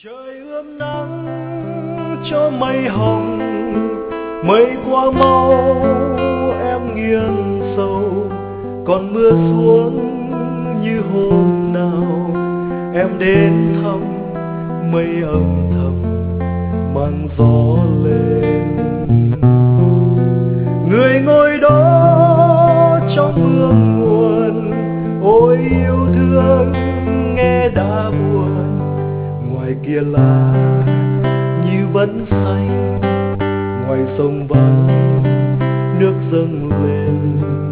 Trời ươm nắng cho mây hồng, mây qua mau em nghiêng sâu, còn mưa xuống như hôm nào em đến thăm, mây âm thầm mang gió lên. Người ngồi đó trong mưa nguồn, ôi yêu thương nghe đã buồn, ngoài kia là như vẫn xanh, ngoài sông vắng nước dâng lên.